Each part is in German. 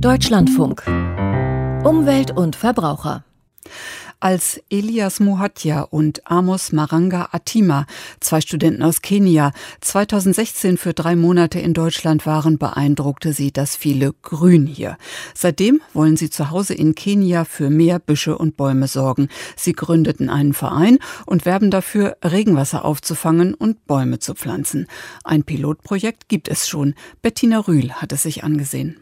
Deutschlandfunk. Umwelt und Verbraucher. Als Elias Muhatya und Amos Maranga Atima, 2 Studenten aus Kenia, 2016 für 3 Monate in Deutschland waren, beeindruckte sie das viele Grün hier. Seitdem wollen sie zu Hause in Kenia für mehr Büsche und Bäume sorgen. Sie gründeten einen Verein und werben dafür, Regenwasser aufzufangen und Bäume zu pflanzen. Ein Pilotprojekt gibt es schon. Bettina Rühl hat es sich angesehen.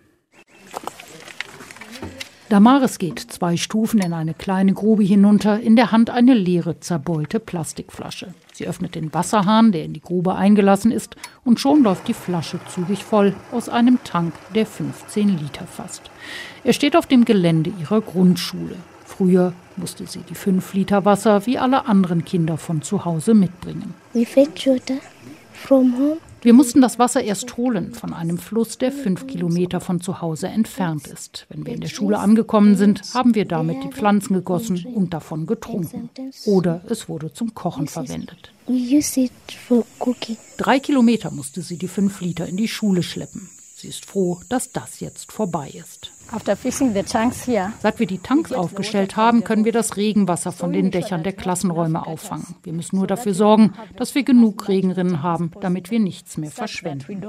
Damaris geht 2 Stufen in eine kleine Grube hinunter, in der Hand eine leere, zerbeulte Plastikflasche. Sie öffnet den Wasserhahn, der in die Grube eingelassen ist, und schon läuft die Flasche zügig voll aus einem Tank, der 15 Liter fasst. Er steht auf dem Gelände ihrer Grundschule. Früher musste sie die 5 Liter Wasser wie alle anderen Kinder von zu Hause mitbringen. We fetch water from home. Wir mussten das Wasser erst holen von einem Fluss, der 5 Kilometer von zu Hause entfernt ist. Wenn wir in der Schule angekommen sind, haben wir damit die Pflanzen gegossen und davon getrunken. Oder es wurde zum Kochen verwendet. We use it for cooking. 3 Kilometer musste sie die 5 Liter in die Schule schleppen. Sie ist froh, dass das jetzt vorbei ist. Seit wir die Tanks aufgestellt haben, können wir das Regenwasser von den Dächern der Klassenräume auffangen. Wir müssen nur dafür sorgen, dass wir genug Regenrinnen haben, damit wir nichts mehr verschwenden.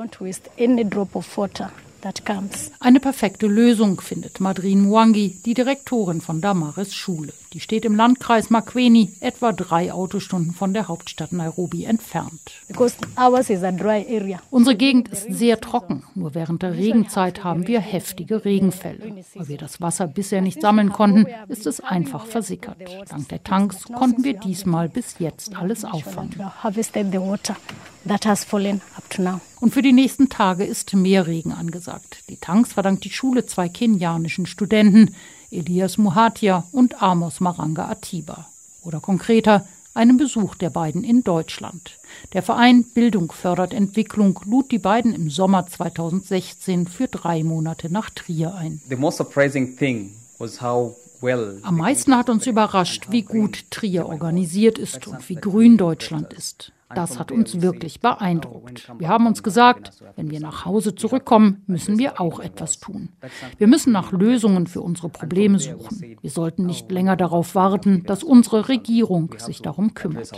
Eine perfekte Lösung findet Madrin Mwangi, die Direktorin von Damaris Schule. Die steht im Landkreis Makueni, etwa 3 Autostunden von der Hauptstadt Nairobi entfernt. Unsere Gegend ist sehr trocken, nur während der Regenzeit haben wir heftige Regenfälle. Weil wir das Wasser bisher nicht sammeln konnten, ist es einfach versickert. Dank der Tanks konnten wir diesmal bis jetzt alles auffangen. Und für die nächsten Tage ist mehr Regen angesagt. Die Tanks verdankt die Schule 2 kenianischen Studenten, Elias Muhatya und Amos Maranga Atima. Oder konkreter, einem Besuch der beiden in Deutschland. Der Verein Bildung fördert Entwicklung lud die beiden im Sommer 2016 für 3 Monate nach Trier ein. Am meisten hat uns überrascht, wie gut Trier organisiert ist und wie grün Deutschland ist. Das hat uns wirklich beeindruckt. Wir haben uns gesagt, wenn wir nach Hause zurückkommen, müssen wir auch etwas tun. Wir müssen nach Lösungen für unsere Probleme suchen. Wir sollten nicht länger darauf warten, dass unsere Regierung sich darum kümmert.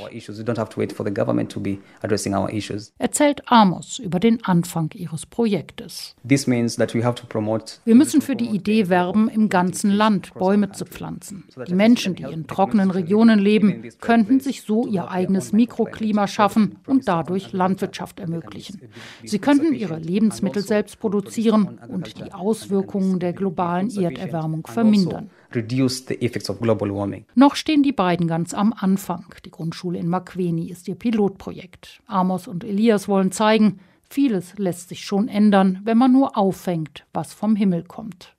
Erzählt Amos über den Anfang ihres Projektes. Wir müssen für die Idee werben, im ganzen Land Bäume zu pflanzen. Die Menschen, die in trockenen Regionen leben, könnten sich so ihr eigenes Mikroklima schaffen und dadurch Landwirtschaft ermöglichen. Sie könnten ihre Lebensmittel selbst produzieren und die Auswirkungen der globalen Erderwärmung vermindern. Noch stehen die beiden ganz am Anfang. Die Grundschule in Makueni ist ihr Pilotprojekt. Amos und Elias wollen zeigen, vieles lässt sich schon ändern, wenn man nur auffängt, was vom Himmel kommt.